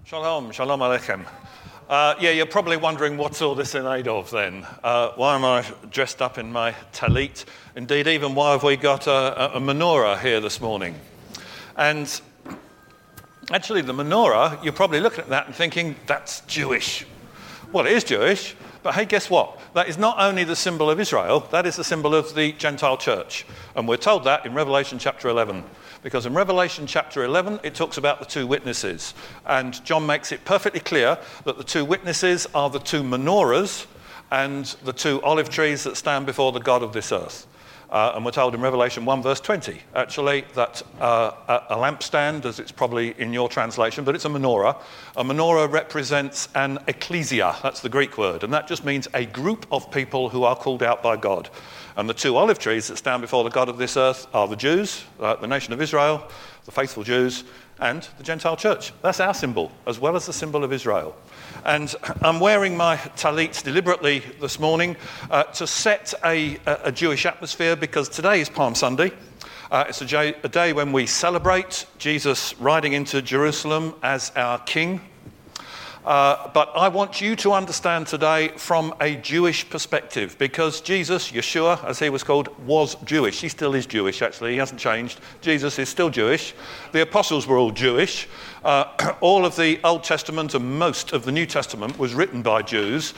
Shalom, shalom aleichem. You're probably wondering what's all this in aid of then. Why am I dressed up in my talit? Indeed, even why have we got a menorah here this morning? And actually the menorah, you're probably looking at that and thinking, that's Jewish. Well, it is Jewish, but hey, guess what? That is not only the symbol of Israel, that is the symbol of the Gentile church. And we're told that in Revelation chapter 11. Because in Revelation chapter 11, it talks about the two witnesses. And John makes it perfectly clear that the two witnesses are the two menorahs and the two olive trees that stand before the God of this earth. And we're told in Revelation 1 verse 20, actually, that a lampstand, as it's probably in your translation, but it's a menorah. A menorah represents an ecclesia, that's the Greek word, and that just means a group of people who are called out by God. And the two olive trees that stand before the God of this earth are the Jews, the nation of Israel, the faithful Jews, and the Gentile church. That's our symbol, as well as the symbol of Israel. And I'm wearing my talit deliberately this morning to set a Jewish atmosphere, because today is Palm Sunday. It's a day when we celebrate Jesus riding into Jerusalem as our king. But I want you to understand today from a Jewish perspective, because Jesus, Yeshua, as he was called, was Jewish. He still is Jewish, actually. He hasn't changed. Jesus is still Jewish. The apostles were all Jewish. All of the Old Testament and most of the New Testament was written by Jews.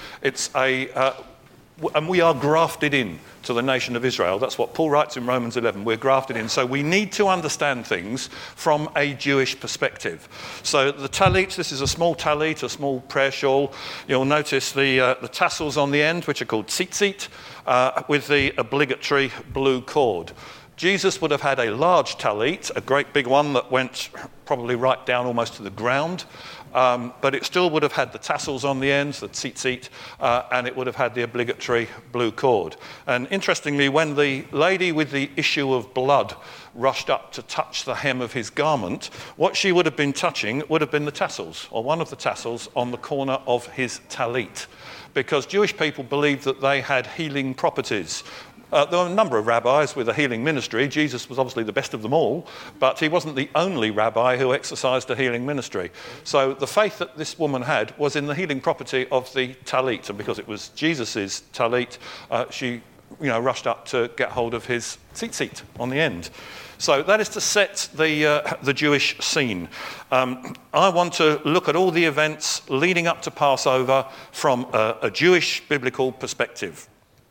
And we are grafted in to the nation of Israel. That's what Paul writes in Romans 11. We're grafted in. So we need to understand things from a Jewish perspective. So the talit, this is a small talit, a small prayer shawl. You'll notice the tassels on the end, which are called tzitzit, with the obligatory blue cord. Jesus would have had a large talit, a great big one that went probably right down almost to the ground. But it still would have had the tassels on the ends, the tzitzit, and it would have had the obligatory blue cord. And interestingly, when the lady with the issue of blood rushed up to touch the hem of his garment, what she would have been touching would have been the tassels, or one of the tassels on the corner of his talit, because Jewish people believed that they had healing properties. There were a number of rabbis with a healing ministry. Jesus was obviously the best of them all, but he wasn't the only rabbi who exercised a healing ministry. So the faith that this woman had was in the healing property of the talit, and because it was Jesus's talit, she rushed up to get hold of his tzitzit on the end. So that is to set the Jewish scene. I want to look at all the events leading up to Passover from a Jewish biblical perspective.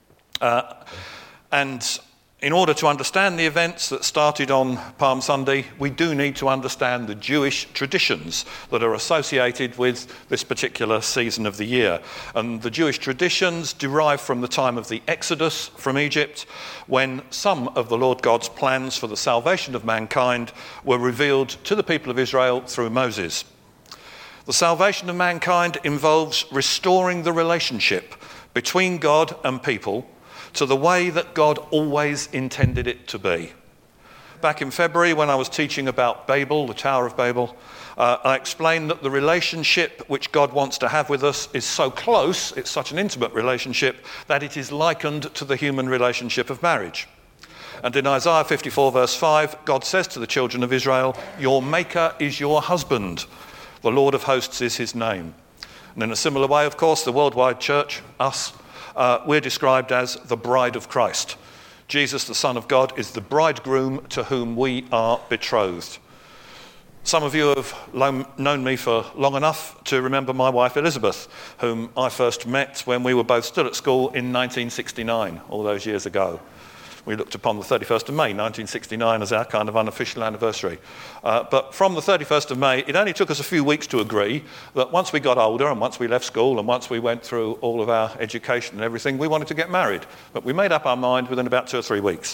And in order to understand the events that started on Palm Sunday, we do need to understand the Jewish traditions that are associated with this particular season of the year. And the Jewish traditions derive from the time of the Exodus from Egypt, when some of the Lord God's plans for the salvation of mankind were revealed to the people of Israel through Moses. The salvation of mankind involves restoring the relationship between God and people to the way that God always intended it to be. Back in February, when I was teaching about Babel, the Tower of Babel, I explained that the relationship which God wants to have with us is so close, it's such an intimate relationship, that it is likened to the human relationship of marriage. And in Isaiah 54 verse 5, God says to the children of Israel, "Your maker is your husband. The Lord of hosts is his name." And in a similar way, of course, the worldwide church, us, we're described as the bride of Christ. Jesus, the Son of God, is the bridegroom to whom we are betrothed. Some of you have known me for long enough to remember my wife Elizabeth, whom I first met when we were both still at school in 1969, all those years ago. We looked upon the 31st of May, 1969, as our kind of unofficial anniversary. But from the 31st of May, it only took us a few weeks to agree that once we got older and once we left school and once we went through all of our education and everything, we wanted to get married. But we made up our mind within about 2 or 3 weeks.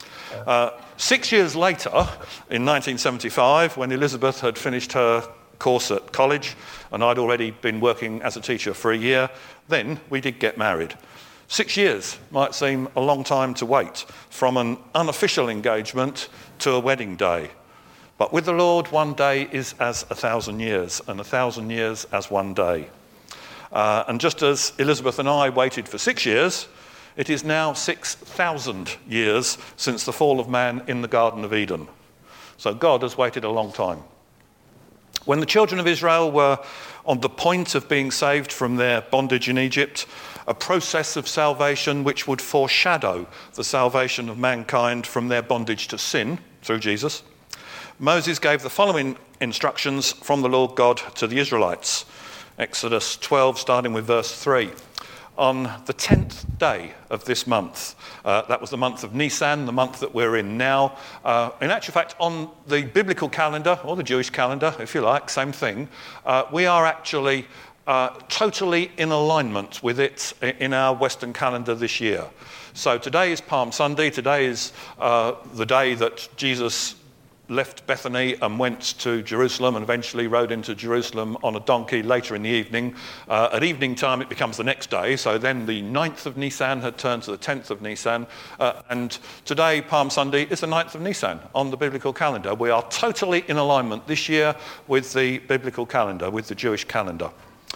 6 years later, in 1975, when Elizabeth had finished her course at college and I'd already been working as a teacher for a year, then we did get married. 6 years might seem a long time to wait from an unofficial engagement to a wedding day. But with the Lord, one day is as 1,000 years, and 1,000 years as one day. And just as Elizabeth and I waited for 6 years, it is now 6,000 years since the fall of man in the Garden of Eden. So God has waited a long time. When the children of Israel were on the point of being saved from their bondage in Egypt, a process of salvation which would foreshadow the salvation of mankind from their bondage to sin through Jesus, Moses gave the following instructions from the Lord God to the Israelites. Exodus 12, starting with verse 3. On the 10th day of this month, that was the month of Nisan, the month that we're in now. In actual fact, on the biblical calendar, or the Jewish calendar, if you like, same thing, we are actually totally in alignment with it in our Western calendar this year. So today is Palm Sunday. Today is the day that Jesus left Bethany and went to Jerusalem and eventually rode into Jerusalem on a donkey later in the evening. At evening time it becomes the next day, so then the 9th of Nisan had turned to the 10th of Nisan, and today, Palm Sunday, is the 9th of Nisan on the biblical calendar. We are totally in alignment this year with the biblical calendar, with the Jewish calendar.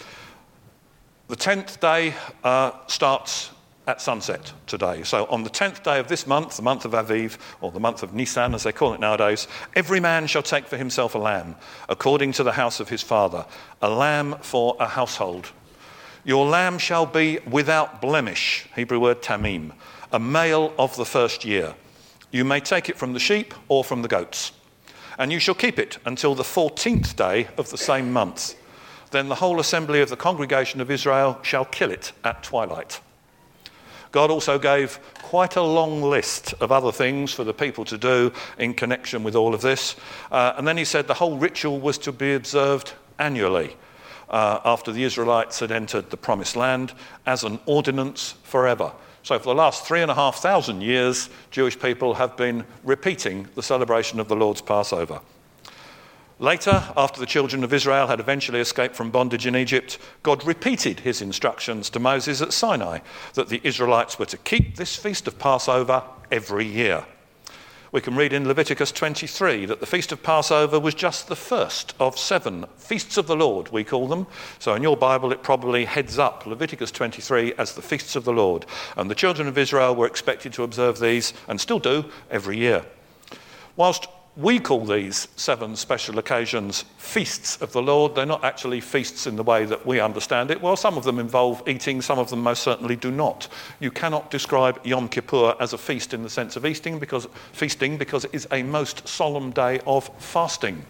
The 10th day starts at sunset today. So on the 10th day of this month, the month of Aviv, or the month of Nisan as they call it nowadays, every man shall take for himself a lamb, according to the house of his father, a lamb for a household. Your lamb shall be without blemish, Hebrew word tamim, a male of the first year. You may take it from the sheep or from the goats. And you shall keep it until the 14th day of the same month. Then the whole assembly of the congregation of Israel shall kill it at twilight. God also gave quite a long list of other things for the people to do in connection with all of this. And then he said the whole ritual was to be observed annually after the Israelites had entered the promised land as an ordinance forever. So for the last 3,500 years, Jewish people have been repeating the celebration of the Lord's Passover. Later, after the children of Israel had eventually escaped from bondage in Egypt, God repeated his instructions to Moses at Sinai that the Israelites were to keep this feast of Passover every year. We can read in Leviticus 23 that the feast of Passover was just the first of 7 feasts of the Lord, we call them. So in your Bible it probably heads up Leviticus 23 as the feasts of the Lord. And the children of Israel were expected to observe these, and still do, every year. Whilst we call these 7 special occasions feasts of the Lord, they're not actually feasts in the way that we understand it. Well, some of them involve eating, some of them most certainly do not. You cannot describe Yom Kippur as a feast in the sense of feasting because it is a most solemn day of fasting.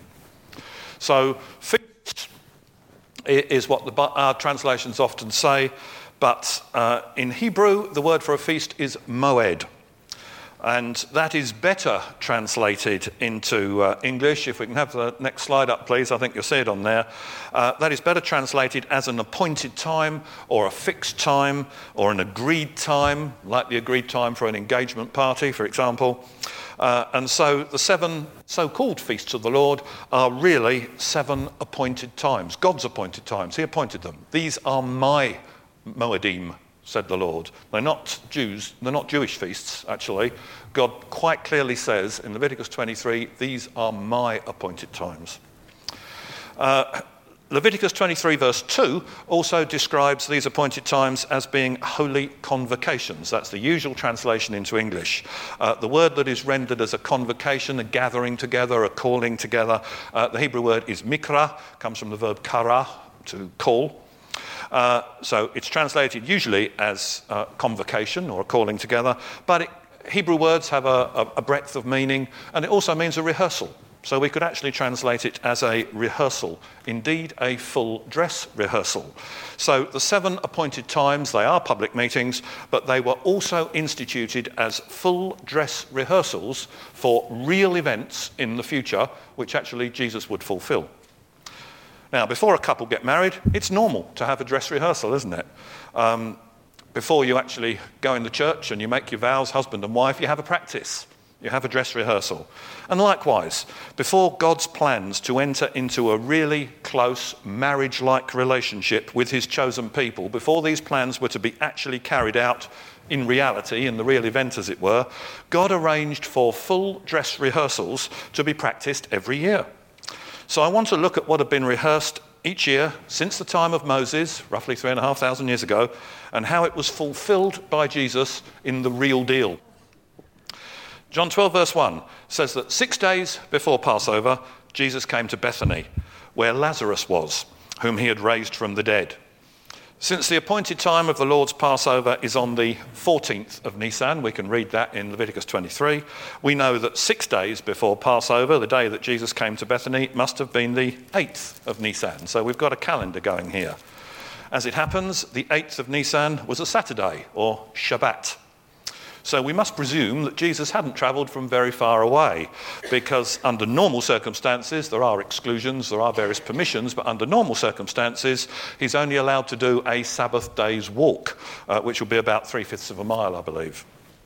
So feast is what our translations often say, but in Hebrew the word for a feast is moed. And that is better translated into English. If we can have the next slide up, please. I think you'll see it on there. That is better translated as an appointed time or a fixed time or an agreed time, like the agreed time for an engagement party, for example. And so the 7 so-called feasts of the Lord are really 7 appointed times, God's appointed times. He appointed them. These are my Moedim, said the Lord. They're not Jewish feasts, actually. God quite clearly says in Leviticus 23, these are my appointed times. Leviticus 23 verse 2 also describes these appointed times as being holy convocations. That's the usual translation into English. The word that is rendered as a convocation, a gathering together, a calling together, the Hebrew word is mikra, comes from the verb kara, to call. So it's translated usually as convocation or a calling together, but Hebrew words have a breadth of meaning, and it also means a rehearsal. So we could actually translate it as a rehearsal, indeed a full dress rehearsal. So the 7 appointed times, they are public meetings, but they were also instituted as full dress rehearsals for real events in the future, which actually Jesus would fulfill. Now, before a couple get married, it's normal to have a dress rehearsal, isn't it? Before you actually go in the church and you make your vows, husband and wife, you have a practice. You have a dress rehearsal. And likewise, before God's plans to enter into a really close marriage-like relationship with his chosen people, before these plans were to be actually carried out in reality, in the real event as it were, God arranged for full dress rehearsals to be practiced every year. So I want to look at what had been rehearsed each year since the time of Moses, roughly 3,500 years ago, and how it was fulfilled by Jesus in the real deal. John 12 verse 1 says that 6 days before Passover, Jesus came to Bethany, where Lazarus was, whom he had raised from the dead. Since the appointed time of the Lord's Passover is on the 14th of Nisan, we can read that in Leviticus 23, we know that 6 days before Passover, the day that Jesus came to Bethany, must have been the 8th of Nisan. So we've got a calendar going here. As it happens, the 8th of Nisan was a Saturday, or Shabbat. So we must presume that Jesus hadn't travelled from very far away, because under normal circumstances, there are exclusions, there are various permissions, but under normal circumstances, he's only allowed to do a Sabbath day's walk, which will be about 3/5 of a mile, I believe.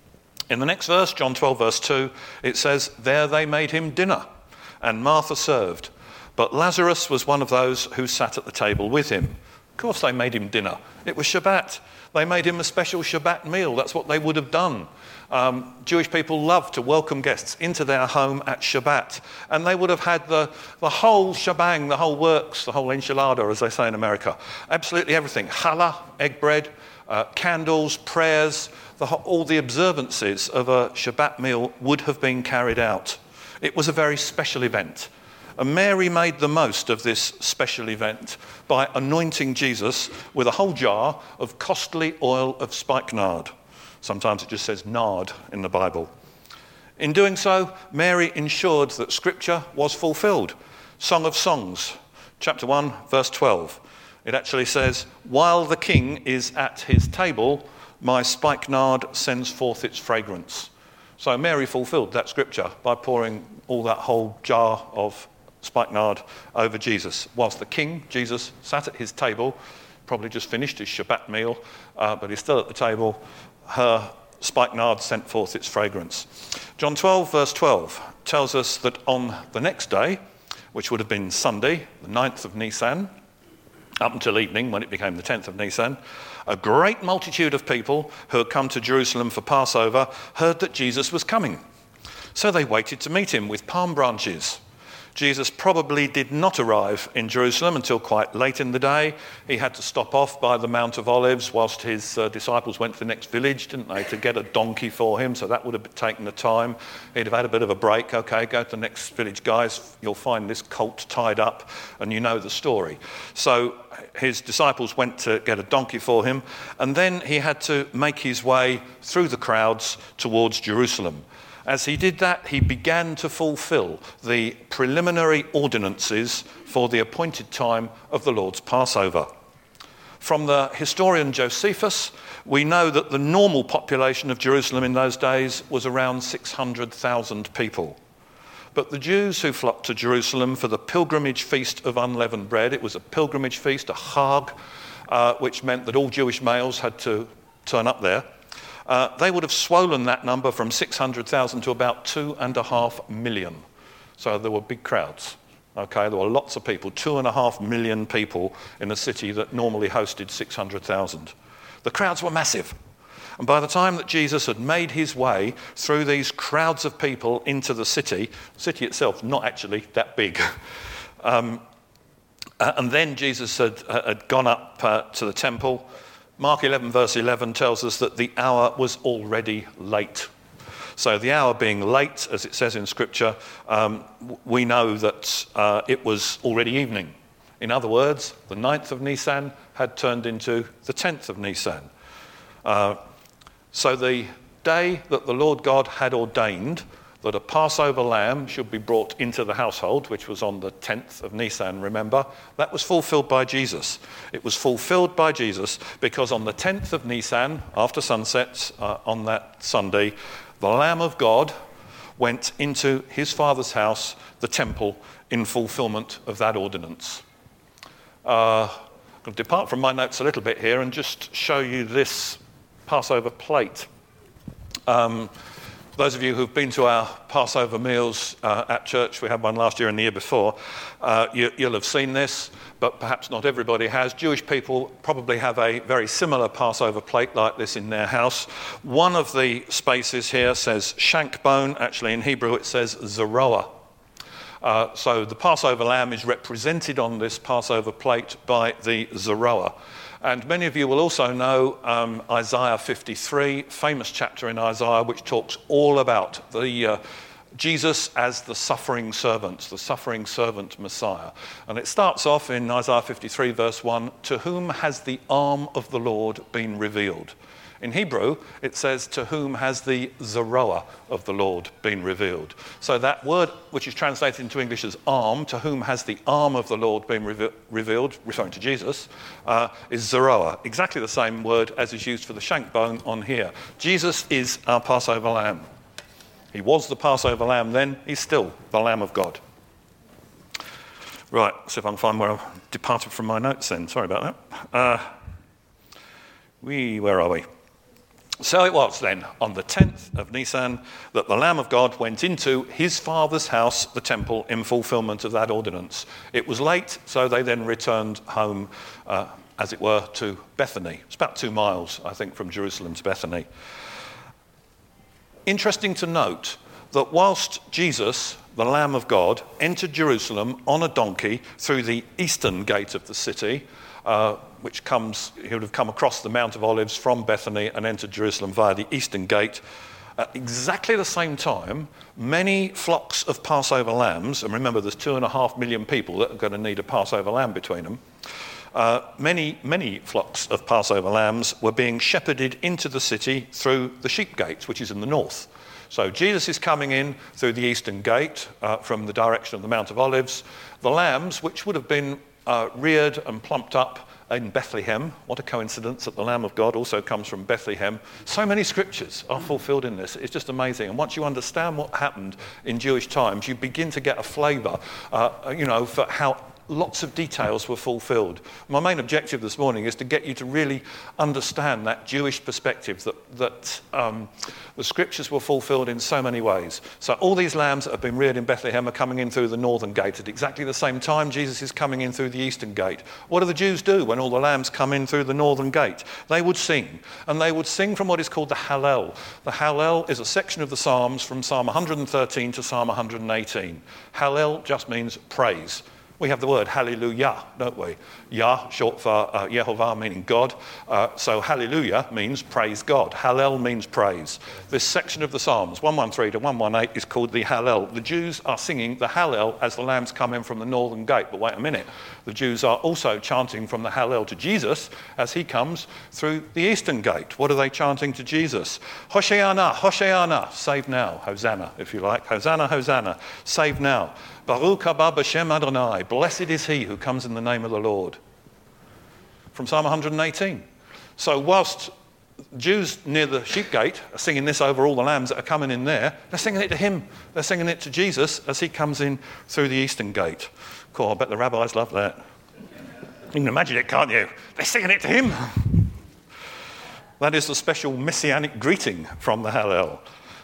In the next verse, John 12, verse 2, it says, "There they made him dinner, and Martha served. But Lazarus was one of those who sat at the table with him." Of course they made him dinner. It was Shabbat. They made him a special Shabbat meal. That's what they would have done. Jewish people love to welcome guests into their home at Shabbat. And they would have had the whole shebang, the whole works, the whole enchilada, as they say in America. Absolutely everything. Challah, egg bread, candles, prayers, all the observances of a Shabbat meal would have been carried out. It was a very special event. And Mary made the most of this special event by anointing Jesus with a whole jar of costly oil of spikenard. Sometimes it just says nard in the Bible. In doing so, Mary ensured that Scripture was fulfilled. Song of Songs, chapter 1, verse 12. It actually says, "While the king is at his table, my spikenard sends forth its fragrance." So Mary fulfilled that Scripture by pouring all that whole jar of spikenard over Jesus. Whilst the king, Jesus, sat at his table, probably just finished his Shabbat meal, but he's still at the table, her spikenard sent forth its fragrance. John 12, verse 12, tells us that on the next day, which would have been Sunday, the 9th of Nisan, up until evening when it became the 10th of Nisan, a great multitude of people who had come to Jerusalem for Passover heard that Jesus was coming. So they waited to meet him with palm branches. Jesus probably did not arrive in Jerusalem until quite late in the day. He had to stop off by the Mount of Olives whilst his disciples went to the next village, didn't they, to get a donkey for him, so that would have taken the time. He'd have had a bit of a break. Okay, go to the next village, guys, you'll find this colt tied up, and you know the story. So his disciples went to get a donkey for him, and then he had to make his way through the crowds towards Jerusalem. As he did that, he began to fulfill the preliminary ordinances for the appointed time of the Lord's Passover. From the historian Josephus, we know that the normal population of Jerusalem in those days was around 600,000 people. But the Jews who flocked to Jerusalem for the pilgrimage feast of unleavened bread, it was a pilgrimage feast, a Chag, which meant that all Jewish males had to turn up there. They would have swollen that number from 600,000 to about 2.5 million. So there were big crowds. Okay, there were lots of people, 2.5 million people in a city that normally hosted 600,000. The crowds were massive. And by the time that Jesus had made his way through these crowds of people into the city itself not actually that big. And then Jesus had gone up to the temple. Mark 11, verse 11 tells us that the hour was already late. So the hour being late, as it says in Scripture, we know that it was already evening. In other words, the 9th of Nisan had turned into the 10th of Nisan. So the day that the Lord God had ordained that a Passover lamb should be brought into the household, which was on the 10th of Nisan, remember, that was fulfilled by Jesus. It was fulfilled by Jesus because on the 10th of Nisan, after sunset on that Sunday, the Lamb of God went into his Father's house, the temple, in fulfillment of that ordinance. I'm going to depart from my notes a little bit here and just show you this Passover plate. Those of you who've been to our Passover meals at church, we had one last year and the year before, you'll have seen this, but perhaps not everybody has. Jewish people probably have a very similar Passover plate like this in their house. One of the spaces here says shank bone. Actually, in Hebrew it says zeroah. So the Passover lamb is represented on this Passover plate by the zeroah. And many of you will also know Isaiah 53, famous chapter in Isaiah, which talks all about the Jesus as the suffering servant Messiah. And it starts off in Isaiah 53 verse 1, to whom has the arm of the Lord been revealed? In Hebrew, it says, to whom has the Zeroah of the Lord been revealed? So that word, which is translated into English as arm, to whom has the arm of the Lord been revealed, referring to Jesus, is Zeroah. Exactly the same word as is used for the shank bone on here. Jesus is our Passover lamb. He was the Passover lamb then, he's still the Lamb of God. Right, see if I can find where I've departed from my notes then. Sorry about that. Where are we? So it was then, on the 10th of Nisan, that the Lamb of God went into his father's house, the temple, in fulfillment of that ordinance. It was late, so they then returned home, as it were, to Bethany. It's about 2 miles, I think, from Jerusalem to Bethany. Interesting to note that whilst Jesus, the Lamb of God, entered Jerusalem on a donkey through the eastern gate of the city, he would have come across the Mount of Olives from Bethany and entered Jerusalem via the eastern gate. At exactly the same time, many flocks of Passover lambs, and remember there's 2.5 million people that are going to need a Passover lamb between them, many flocks of Passover lambs were being shepherded into the city through the sheep gate, which is in the north. So Jesus is coming in through the eastern gate from the direction of the Mount of Olives. The lambs, which would have been reared and plumped up in Bethlehem. What a coincidence that the Lamb of God also comes from Bethlehem. So many scriptures are fulfilled in this. It's just amazing. And once you understand what happened in Jewish times, you begin to get a flavour, for how lots of details were fulfilled. My main objective this morning is to get you to really understand that Jewish perspective, that the scriptures were fulfilled in so many ways. So all these lambs that have been reared in Bethlehem are coming in through the northern gate. At exactly the same time, Jesus is coming in through the eastern gate. What do the Jews do when all the lambs come in through the northern gate? They would sing, and they would sing from what is called the Hallel. The Hallel is a section of the Psalms from Psalm 113 to Psalm 118. Hallel just means praise. We have the word hallelujah, don't we? Yah, short for Yehovah, meaning God. So hallelujah means praise God. Hallel means praise. This section of the Psalms, 113 to 118, is called the Hallel. The Jews are singing the Hallel as the lambs come in from the northern gate. But wait a minute. The Jews are also chanting from the Hallel to Jesus as he comes through the eastern gate. What are they chanting to Jesus? Hosheana, Hosheana, save now. Hosanna, if you like. Hosanna, Hosanna, save now. Baruch haba b'shem Adonai, blessed is he who comes in the name of the Lord. From Psalm 118. So whilst Jews near the sheep gate are singing this over all the lambs that are coming in there, they're singing it to him. They're singing it to Jesus as he comes in through the eastern gate. Cool, I bet the rabbis love that. You can imagine it, can't you? They're singing it to him. That is the special messianic greeting from the Hallel,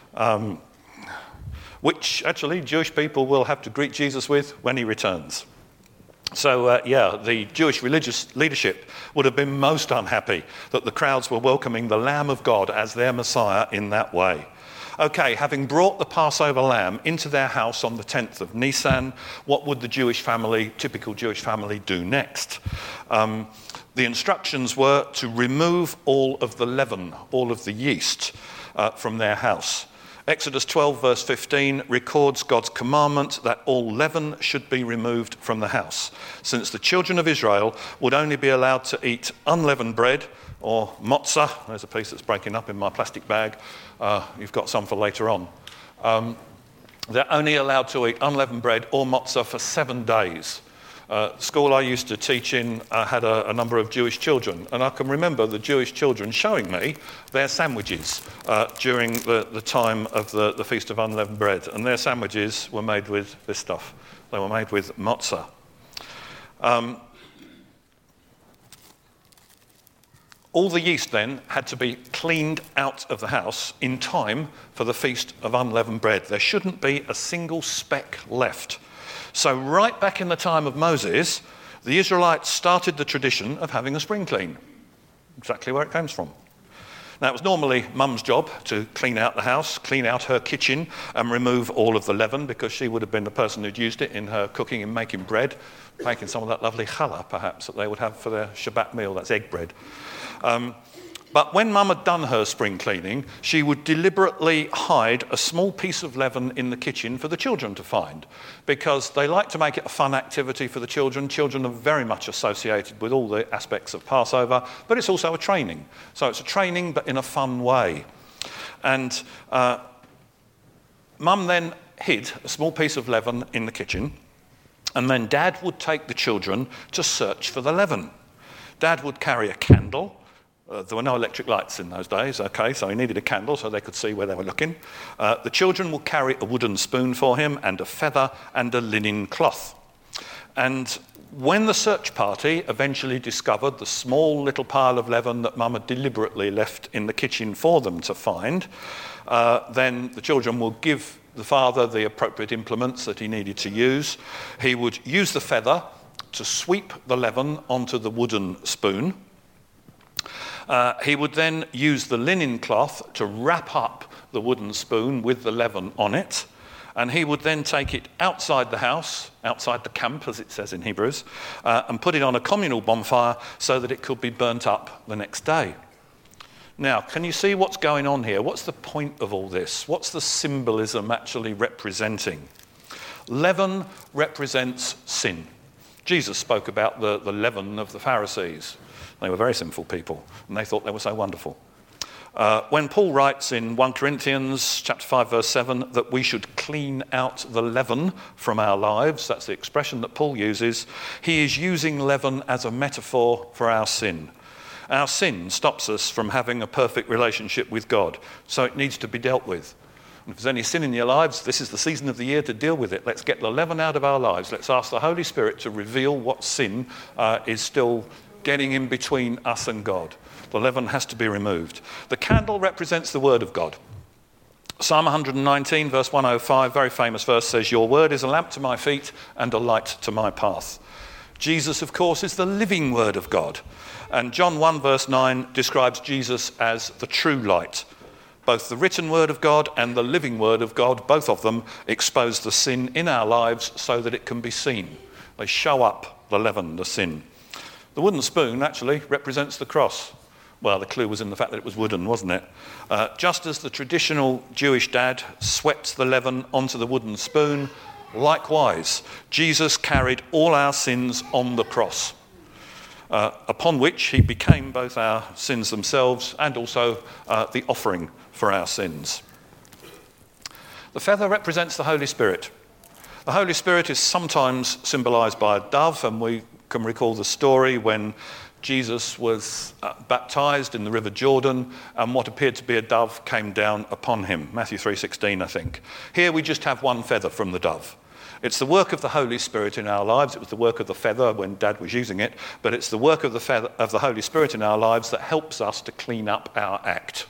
which actually Jewish people will have to greet Jesus with when he returns. So, the Jewish religious leadership would have been most unhappy that the crowds were welcoming the Lamb of God as their Messiah in that way. Okay, having brought the Passover lamb into their house on the 10th of Nisan, what would the typical Jewish family, do next? The instructions were to remove all of the leaven, all of the yeast from their house. Exodus 12 verse 15 records God's commandment that all leaven should be removed from the house, since the children of Israel would only be allowed to eat unleavened bread or matzah. There's a piece that's breaking up in my plastic bag. You've got some for later on. They're only allowed to eat unleavened bread or matzah for 7 days. School I used to teach in had a number of Jewish children, and I can remember the Jewish children showing me their sandwiches during the time of the Feast of Unleavened Bread, and their sandwiches were made with this stuff. They were made with matzah. All the yeast then had to be cleaned out of the house in time for the Feast of Unleavened Bread. There shouldn't be a single speck left. So right back in the time of Moses, the Israelites started the tradition of having a spring clean. Exactly where it comes from. Now, it was normally Mum's job to clean out the house, clean out her kitchen, and remove all of the leaven, because she would have been the person who'd used it in her cooking and making bread, making some of that lovely challah, perhaps, that they would have for their Shabbat meal. That's egg bread. But when Mum had done her spring cleaning, she would deliberately hide a small piece of leaven in the kitchen for the children to find, because they like to make it a fun activity for the children. Children are very much associated with all the aspects of Passover, but it's also a training. So it's a training, but in a fun way. And Mum then hid a small piece of leaven in the kitchen, and then Dad would take the children to search for the leaven. Dad would carry a candle. There were no electric lights in those days, okay, so he needed a candle so they could see where they were looking. The children would carry a wooden spoon for him and a feather and a linen cloth. And when the search party eventually discovered the small little pile of leaven that Mum had deliberately left in the kitchen for them to find, then the children will give the father the appropriate implements that he needed to use. He would use the feather to sweep the leaven onto the wooden spoon. He would then use the linen cloth to wrap up the wooden spoon with the leaven on it, and he would then take it outside the house, outside the camp, as it says in Hebrews, and put it on a communal bonfire so that it could be burnt up the next day. Now, can you see what's going on here? What's the point of all this? What's the symbolism actually representing? Leaven represents sin. Jesus spoke about the leaven of the Pharisees. They were very sinful people, and they thought they were so wonderful. When Paul writes in 1 Corinthians chapter 5, verse 7, that we should clean out the leaven from our lives, that's the expression that Paul uses, he is using leaven as a metaphor for our sin. Our sin stops us from having a perfect relationship with God, so it needs to be dealt with. And if there's any sin in your lives, this is the season of the year to deal with it. Let's get the leaven out of our lives. Let's ask the Holy Spirit to reveal what sin is still getting in between us and God. The leaven has to be removed. The candle represents the word of God. Psalm 119, verse 105, very famous verse, says, "Your word is a lamp to my feet and a light to my path." Jesus, of course, is the living word of God. And John 1, verse 9, describes Jesus as the true light. Both the written word of God and the living word of God, both of them expose the sin in our lives so that it can be seen. They show up the leaven, the sin. The wooden spoon actually represents the cross. Well, the clue was in the fact that it was wooden, wasn't it? Just as the traditional Jewish dad swept the leaven onto the wooden spoon, likewise, Jesus carried all our sins on the cross, upon which he became both our sins themselves and also the offering for our sins. The feather represents the Holy Spirit. The Holy Spirit is sometimes symbolised by a dove, and we can recall the story when Jesus was baptised in the River Jordan and what appeared to be a dove came down upon him. Matthew 3:16, I think. Here we just have one feather from the dove. It's the work of the Holy Spirit in our lives. It was the work of the feather when Dad was using it, but it's the work of the feather of the Holy Spirit in our lives that helps us to clean up our act.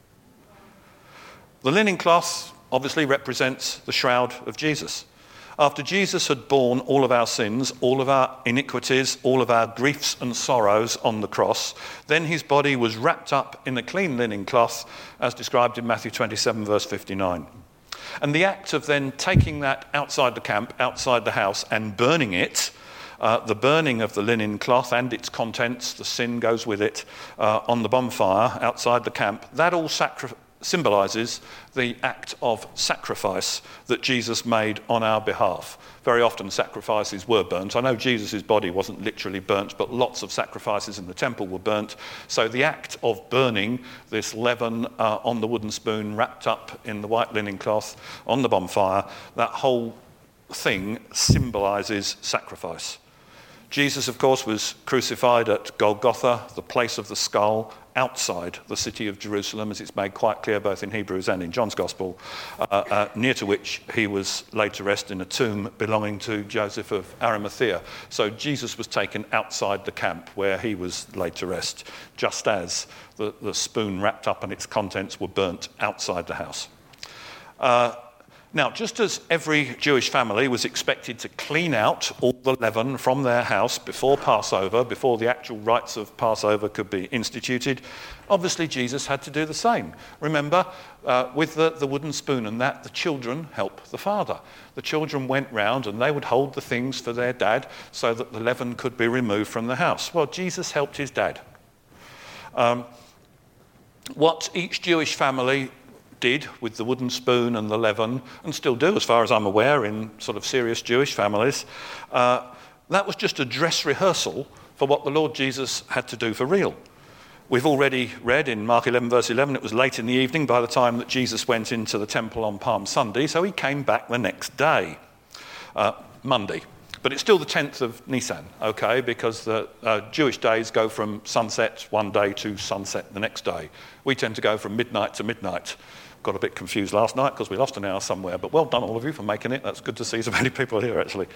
The linen cloth obviously represents the shroud of Jesus. After Jesus had borne all of our sins, all of our iniquities, all of our griefs and sorrows on the cross, then his body was wrapped up in a clean linen cloth, as described in Matthew 27, verse 59. And the act of then taking that outside the camp, outside the house, and burning it, the burning of the linen cloth and its contents, the sin goes with it, on the bonfire outside the camp, that all symbolises the act of sacrifice that Jesus made on our behalf. Very often sacrifices were burnt. I know Jesus' body wasn't literally burnt, but lots of sacrifices in the temple were burnt. So the act of burning this leaven on the wooden spoon wrapped up in the white linen cloth on the bonfire, that whole thing symbolises sacrifice. Jesus, of course, was crucified at Golgotha, the place of the skull, outside the city of Jerusalem, as it's made quite clear both in Hebrews and in John's Gospel, near to which he was laid to rest in a tomb belonging to Joseph of Arimathea. So Jesus was taken outside the camp where he was laid to rest, just as the spoon wrapped up and its contents were burnt outside the house. Now, just as every Jewish family was expected to clean out all the leaven from their house before Passover, before the actual rites of Passover could be instituted, obviously Jesus had to do the same. Remember, with the wooden spoon and that, the children help the father. The children went round and they would hold the things for their dad so that the leaven could be removed from the house. Well, Jesus helped his dad. what each Jewish family did with the wooden spoon and the leaven, and still do as far as I'm aware in sort of serious Jewish families, that was just a dress rehearsal for what the Lord Jesus had to do for real. We've already read in Mark 11 verse 11, it was late in the evening by the time that Jesus went into the temple on Palm Sunday, so he came back the next day, Monday. But it's still the 10th of Nisan, okay, because the Jewish days go from sunset one day to sunset the next day. We tend to go from midnight to midnight. Got a bit confused last night because we lost an hour somewhere, but well done all of you for making it. That's good to see so many people here, actually.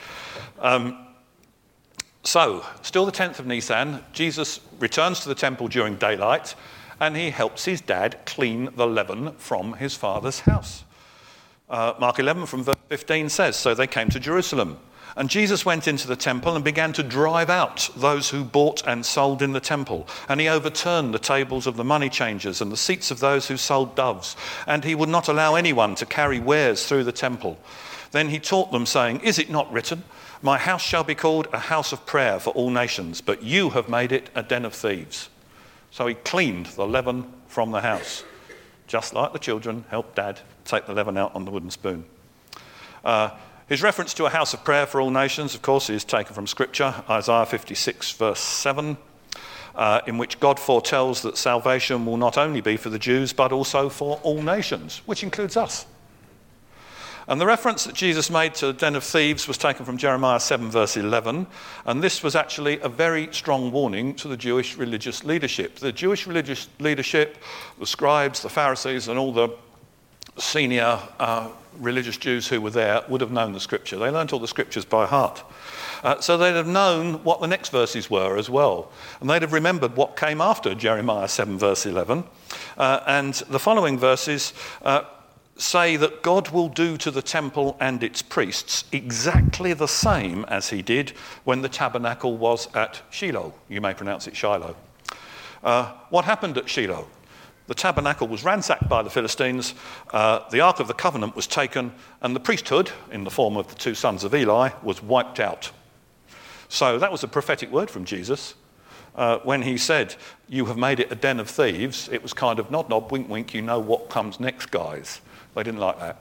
So, still the 10th of Nisan, Jesus returns to the temple during daylight, and he helps his dad clean the leaven from his father's house. Mark 11 from verse 15 says, so they came to Jerusalem. And Jesus went into the temple and began to drive out those who bought and sold in the temple. And he overturned the tables of the money changers and the seats of those who sold doves. And he would not allow anyone to carry wares through the temple. Then he taught them, saying, is it not written, my house shall be called a house of prayer for all nations, but you have made it a den of thieves. So he cleaned the leaven from the house, just like the children helped Dad take the leaven out on the wooden spoon. His reference to a house of prayer for all nations, of course, is taken from Scripture, Isaiah 56 verse 7, in which God foretells that salvation will not only be for the Jews, but also for all nations, which includes us. And the reference that Jesus made to the den of thieves was taken from Jeremiah 7 verse 11, and this was actually a very strong warning to the Jewish religious leadership. The Jewish religious leadership, the scribes, the Pharisees, and all the senior religious Jews who were there would have known the Scripture. They learnt all the Scriptures by heart. So they'd have known what the next verses were as well. And they'd have remembered what came after Jeremiah 7 verse 11. And the following verses say that God will do to the temple and its priests exactly the same as he did when the tabernacle was at Shiloh. You may pronounce it Shiloh. What happened at Shiloh? The tabernacle was ransacked by the Philistines, the Ark of the Covenant was taken, and the priesthood, in the form of the two sons of Eli, was wiped out. So that was a prophetic word from Jesus. When he said, you have made it a den of thieves, it was kind of nod, nod, wink, wink, you know what comes next, guys. They didn't like that.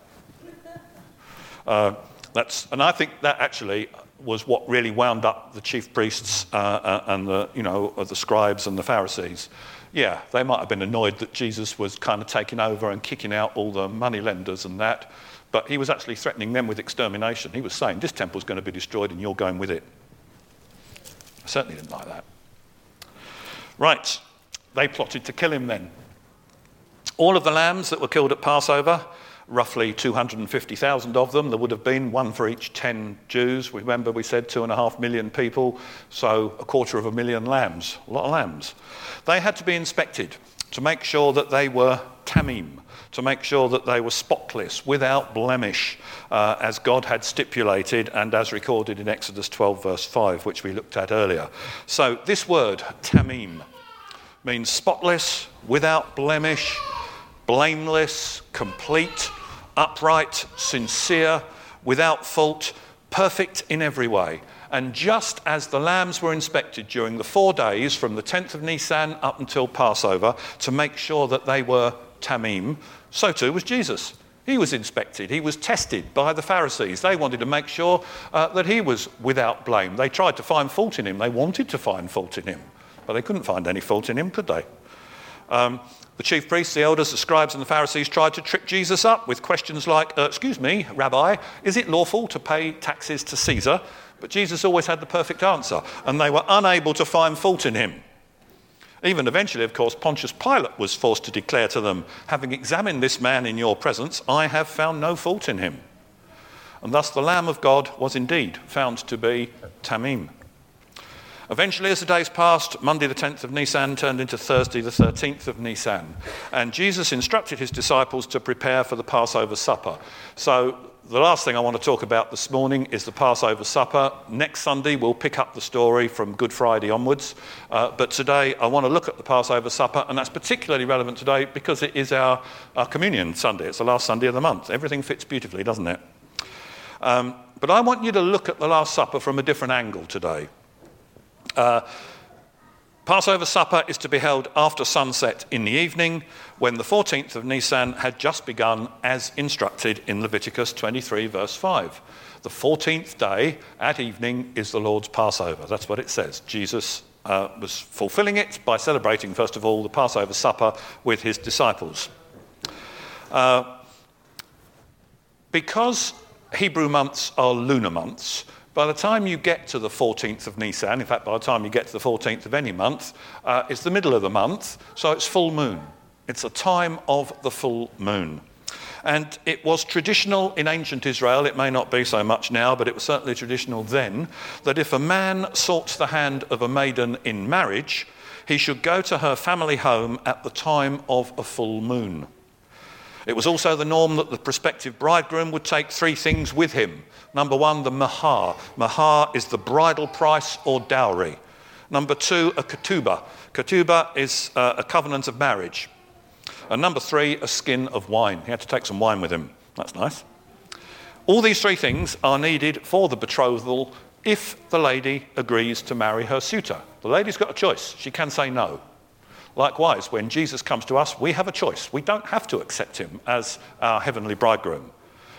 And I think that actually was what really wound up the chief priests and the scribes and the Pharisees. Yeah, they might have been annoyed that Jesus was kind of taking over and kicking out all the money lenders and that, but he was actually threatening them with extermination. He was saying, this temple's going to be destroyed and you're going with it. I certainly didn't like that. Right, they plotted to kill him then. All of the lambs that were killed at Passover, roughly 250,000 of them, there would have been one for each 10 Jews. Remember we said 2.5 million people, so 250,000 lambs, a lot of lambs. They had to be inspected to make sure that they were tamim, to make sure that they were spotless, without blemish, as God had stipulated and as recorded in Exodus 12 verse 5, which we looked at earlier. So this word, tamim, means spotless, without blemish, blameless, complete, upright, sincere, without fault, perfect in every way. And just as the lambs were inspected during the 4 days from the 10th of Nisan up until Passover to make sure that they were tamim, so too was Jesus. He was inspected. He was tested by the Pharisees. They wanted to make sure that he was without blame. They tried to find fault in him. They wanted to find fault in him, but they couldn't find any fault in him, could they? The chief priests, the elders, the scribes and the Pharisees tried to trip Jesus up with questions like, excuse me, Rabbi, is it lawful to pay taxes to Caesar? But Jesus always had the perfect answer, and they were unable to find fault in him. Even eventually, of course, Pontius Pilate was forced to declare to them, having examined this man in your presence, I have found no fault in him. And thus the Lamb of God was indeed found to be tamim. Eventually, as the days passed, Monday the 10th of Nisan turned into Thursday the 13th of Nisan. And Jesus instructed his disciples to prepare for the Passover supper. So the last thing I want to talk about this morning is the Passover supper. Next Sunday, we'll pick up the story from Good Friday onwards. But today, I want to look at the Passover supper, and that's particularly relevant today because it is our communion Sunday. It's the last Sunday of the month. Everything fits beautifully, doesn't it? But I want you to look at the Last Supper from a different angle today. Passover supper is to be held after sunset in the evening, when the 14th of Nisan had just begun, as instructed in Leviticus 23 verse 5. The 14th day at evening is the Lord's Passover. That's what it says. Jesus was fulfilling it by celebrating, first of all, the Passover supper with his disciples. Because Hebrew months are lunar months, by the time you get to the 14th of Nisan, in fact, by the time you get to the 14th of any month, it's the middle of the month, so it's full moon. It's a time of the full moon. And it was traditional in ancient Israel, it may not be so much now, but it was certainly traditional then, that if a man sought the hand of a maiden in marriage, he should go to her family home at the time of a full moon. It was also the norm that the prospective bridegroom would take three things with him. Number one, the mahar. Mahar is the bridal price or dowry. Number two, a ketubah. Ketubah is a covenant of marriage. And number three, a skin of wine. He had to take some wine with him. That's nice. All these three things are needed for the betrothal if the lady agrees to marry her suitor. The lady's got a choice. She can say no. Likewise, when Jesus comes to us, we have a choice. We don't have to accept him as our heavenly bridegroom.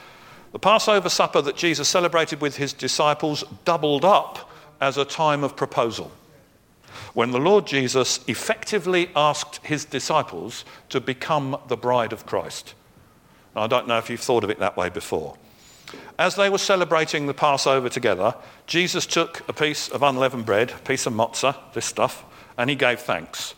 The Passover supper that Jesus celebrated with his disciples doubled up as a time of proposal, when the Lord Jesus effectively asked his disciples to become the bride of Christ. Now, I don't know if you've thought of it that way before. As they were celebrating the Passover together, Jesus took a piece of unleavened bread, a piece of matzah, this stuff, and he gave thanks.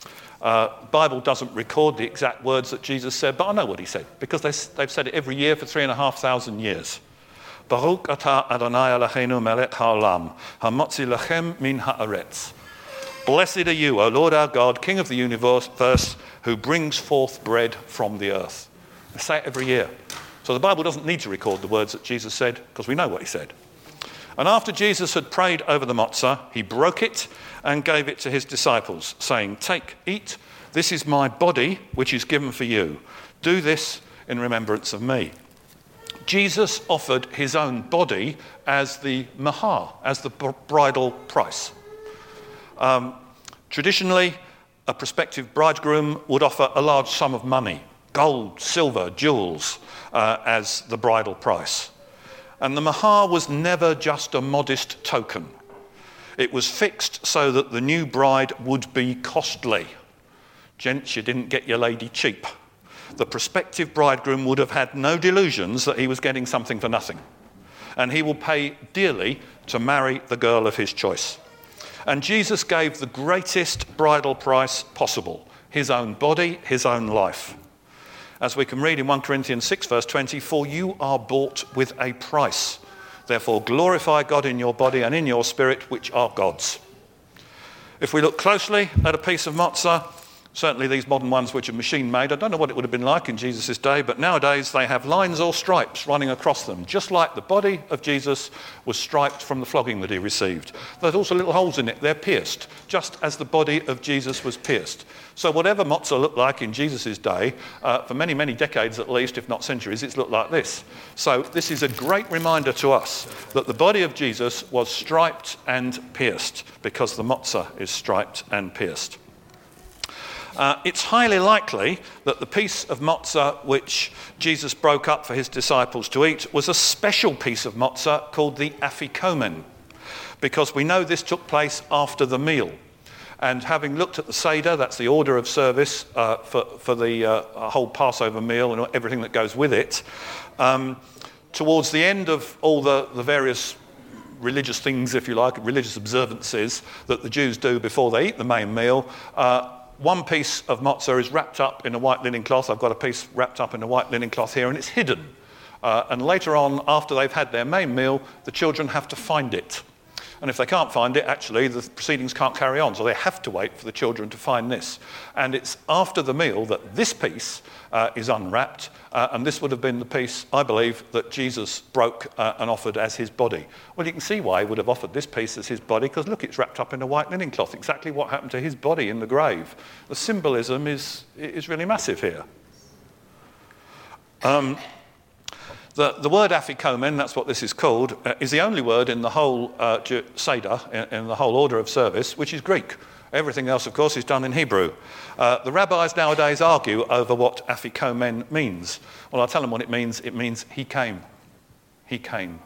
The Bible doesn't record the exact words that Jesus said, but I know what he said, because they've said it every year for 3,500 years. Baruch atah Adonai Eloheinu melech haolam, hamotzi lachem min haaretz. Blessed are you, O Lord our God, King of the universe, who brings forth bread from the earth. They say it every year. So the Bible doesn't need to record the words that Jesus said, because we know what he said. And after Jesus had prayed over the matzah, he broke it and gave it to his disciples, saying, "Take, eat, this is my body, which is given for you. Do this in remembrance of me." Jesus offered his own body as the mahar, as the bridal price. Traditionally, a prospective bridegroom would offer a large sum of money, gold, silver, jewels, as the bridal price. And the mahar was never just a modest token. It was fixed so that the new bride would be costly. Gents, you didn't get your lady cheap. The prospective bridegroom would have had no delusions that he was getting something for nothing. And he will pay dearly to marry the girl of his choice. And Jesus gave the greatest bridal price possible, his own body, his own life. As we can read in 1 Corinthians 6 verse 20, "For you are bought with a price. Therefore glorify God in your body and in your spirit, which are God's." If we look closely at a piece of matzah, certainly these modern ones which are machine made, I don't know what it would have been like in Jesus' day, but nowadays they have lines or stripes running across them, just like the body of Jesus was striped from the flogging that he received. There's also little holes in it, they're pierced, just as the body of Jesus was pierced. So whatever matzah looked like in Jesus' day, for many, many decades at least, if not centuries, it's looked like this. So this is a great reminder to us that the body of Jesus was striped and pierced, because the matzah is striped and pierced. It's highly likely that the piece of matzah which Jesus broke up for his disciples to eat was a special piece of matzah called the afikomen, because we know this took place after the meal. And having looked at the Seder, that's the order of service for the whole Passover meal and everything that goes with it, towards the end of all the various religious things, if you like, religious observances that the Jews do before they eat the main meal, one piece of matzah is wrapped up in a white linen cloth. I've got a piece wrapped up in a white linen cloth here, and it's hidden. And later on, after they've had their main meal, the children have to find it. And if they can't find it, actually, the proceedings can't carry on. So they have to wait for the children to find this. And it's after the meal that this piece is unwrapped. And this would have been the piece, I believe, that Jesus broke and offered as his body. Well, you can see why he would have offered this piece as his body, because look, it's wrapped up in a white linen cloth. Exactly what happened to his body in the grave. The symbolism is really massive here. The word afikomen, that's what this is called, is the only word in the whole Seder, in the whole order of service, which is Greek. Everything else, of course, is done in Hebrew. The rabbis nowadays argue over what afikomen means. Well, I'll tell them what it means. It means he came. He came.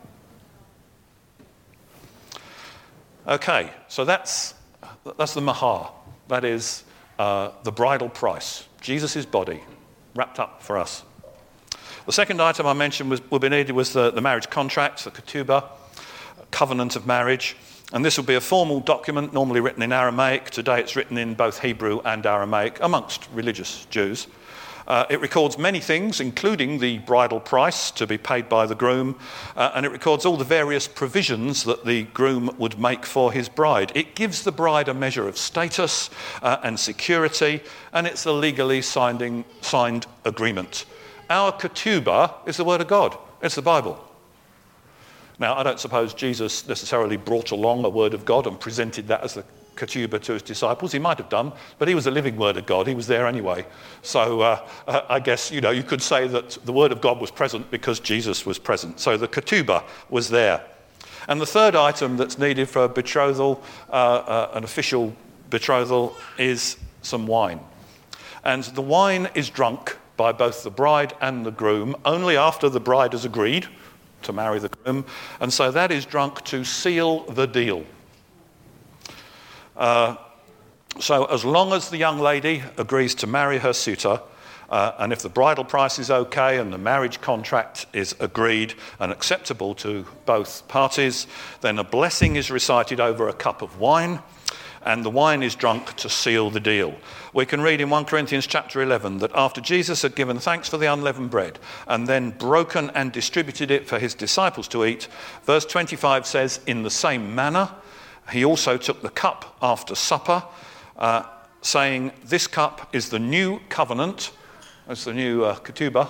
Okay, so that's the mahar. That is the bridal price. Jesus' body wrapped up for us. The second item I mentioned would be needed was the marriage contract, the ketubah, covenant of marriage. And this will be a formal document, normally written in Aramaic. Today it's written in both Hebrew and Aramaic amongst religious Jews. It records many things, including the bridal price to be paid by the groom, and it records all the various provisions that the groom would make for his bride. It gives the bride a measure of status and security, and it's a legally signed agreement. Our ketubah is the Word of God. It's the Bible. Now, I don't suppose Jesus necessarily brought along a Word of God and presented that as the ketubah to his disciples. He might have done, but he was a living Word of God. He was there anyway. So I guess, you could say that the Word of God was present because Jesus was present. So the ketubah was there. And the third item that's needed for a betrothal, an official betrothal, is some wine. And the wine is drunk by both the bride and the groom only after the bride has agreed to marry the groom, and so that is drunk to seal the deal. So as long as the young lady agrees to marry her suitor, and if the bridal price is okay and the marriage contract is agreed and acceptable to both parties, then a blessing is recited over a cup of wine, and the wine is drunk to seal the deal. We can read in 1 Corinthians chapter 11 that after Jesus had given thanks for the unleavened bread and then broken and distributed it for his disciples to eat, verse 25 says, in the same manner, he also took the cup after supper, saying, this cup is the new covenant. That's the new ketubah.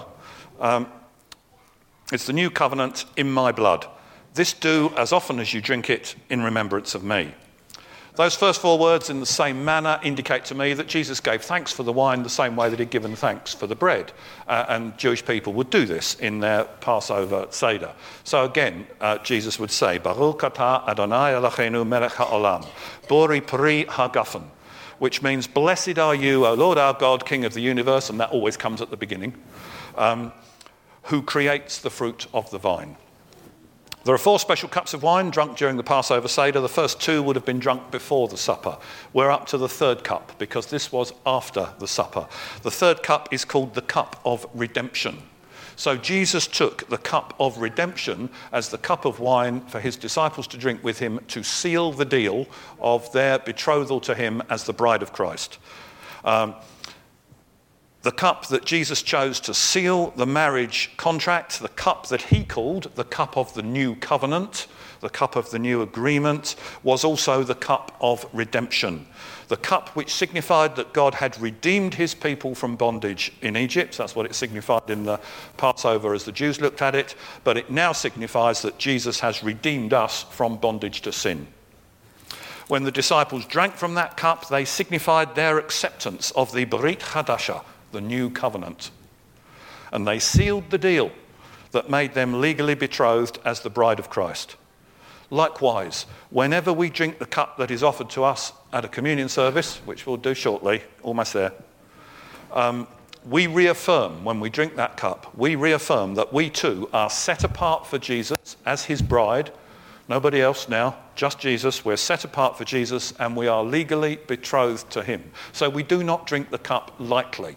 It's the new covenant in my blood. This do as often as you drink it in remembrance of me. Those first four words, in the same manner, indicate to me that Jesus gave thanks for the wine the same way that he'd given thanks for the bread. And Jewish people would do this in their Passover Seder. So again, Jesus would say, Baruch atah Adonai Eloheinu melech ha'olam, bori pri hagafen, which means, blessed are you, O Lord our God, King of the universe, and that always comes at the beginning, who creates the fruit of the vine. There are 4 special cups of wine drunk during the Passover Seder. The first 2 would have been drunk before the supper. We're up to the 3rd cup because this was after the supper. The 3rd cup is called the cup of redemption. So Jesus took the cup of redemption as the cup of wine for his disciples to drink with him to seal the deal of their betrothal to him as the bride of Christ. The cup that Jesus chose to seal the marriage contract, the cup that he called the cup of the new covenant, the cup of the new agreement, was also the cup of redemption. The cup which signified that God had redeemed his people from bondage in Egypt. That's what it signified in the Passover as the Jews looked at it. But it now signifies that Jesus has redeemed us from bondage to sin. When the disciples drank from that cup, they signified their acceptance of the Brit Hadasha, the new covenant. And they sealed the deal that made them legally betrothed as the bride of Christ. Likewise, whenever we drink the cup that is offered to us at a communion service, which we'll do shortly, almost there, we reaffirm, when we drink that cup, we reaffirm that we too are set apart for Jesus as his bride. Nobody else now, just Jesus. We're set apart for Jesus and we are legally betrothed to him. So we do not drink the cup lightly.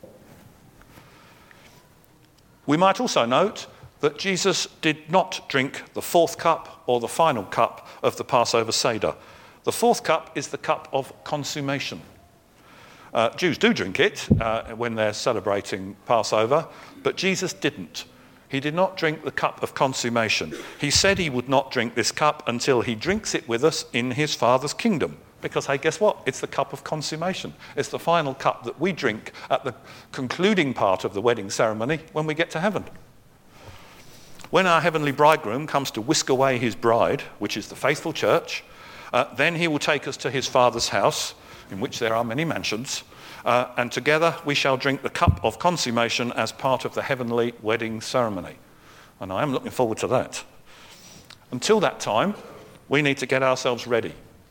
We might also note that Jesus did not drink the 4th cup or the final cup of the Passover Seder. The 4th cup is the cup of consummation. Jews do drink it when they're celebrating Passover, but Jesus didn't. He did not drink the cup of consummation. He said he would not drink this cup until he drinks it with us in his Father's kingdom. Because, hey, guess what? It's the cup of consummation. It's the final cup that we drink at the concluding part of the wedding ceremony when we get to heaven. When our heavenly bridegroom comes to whisk away his bride, which is the faithful church, then he will take us to his Father's house, in which there are many mansions, and together we shall drink the cup of consummation as part of the heavenly wedding ceremony. And I am looking forward to that. Until that time, we need to get ourselves ready.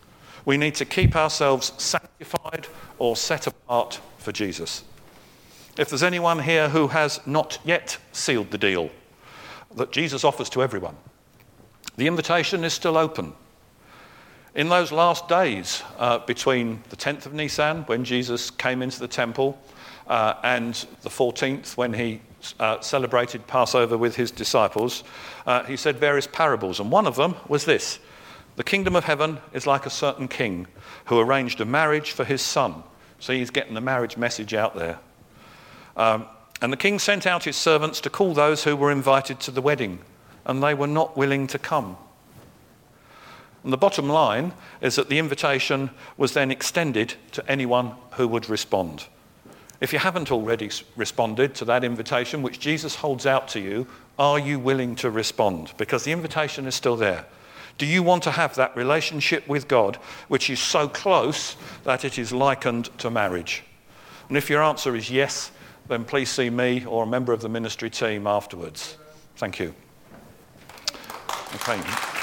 We need to keep ourselves sanctified or set apart for Jesus. If there's anyone here who has not yet sealed the deal that Jesus offers to everyone, the invitation is still open. In those last days between the 10th of Nisan, when Jesus came into the temple, and the 14th, when he celebrated Passover with his disciples, he said various parables, and one of them was this: the kingdom of heaven is like a certain king who arranged a marriage for his son. So he's getting the marriage message out there. And the king sent out his servants to call those who were invited to the wedding, and they were not willing to come. And the bottom line is that the invitation was then extended to anyone who would respond. If you haven't already responded to that invitation, which Jesus holds out to you, are you willing to respond? Because the invitation is still there. Do you want to have that relationship with God, which is so close that it is likened to marriage? And if your answer is yes, then please see me or a member of the ministry team afterwards. Thank you. Okay.